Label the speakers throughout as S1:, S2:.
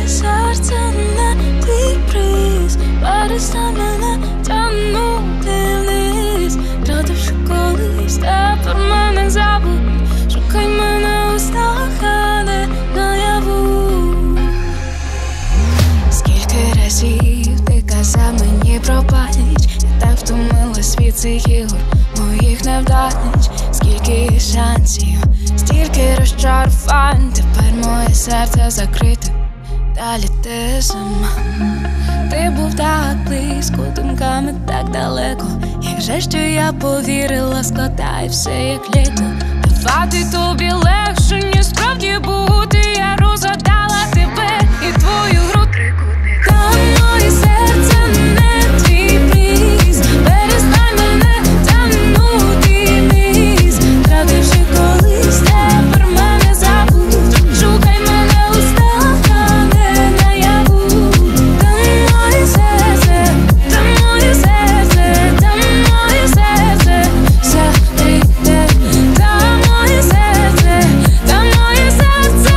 S1: моє серце не твій приз. Перестань мене тягнути вниз. Втративши колись, тепер мене забудь. Шукай мене у снах, а не наяву. Скільки разів ти казав мені пробач. Я так втомилась від цих ігор, моїх невдач. Скільки шансів, стільки розчарувань. Тепер моє серце закрите, далі ти сама. Ти був так близько, думками так далеко. Як же, що я повірила, складай все як літо. Давати тобі легше, ніж справді бути. Я розгадала тебе і твою гру трикутник. Та моє серце не твій приз. Перестань мене тягнути вниз. Втративши колись, тепер мене забудь. Шукай мене у снах, а не наяву. Та моє серце, та моє серце, та моє серце, все прийде. Та моє серце, та моє серце.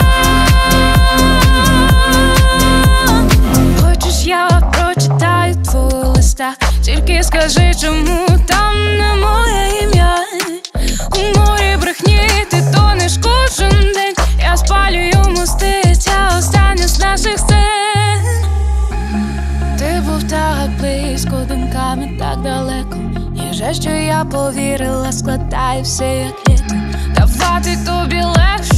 S1: Хочеш, я прочитаю твій листах? Тільки скажи, чому там не моє ім'я. У морі брехні ти тонеш кожен день. Я спалюю мости, ця остання з наших сцен. Ти був так близько, думками так далеко. Є же, що я повірила, складаю все як літо. Давати тобі легше,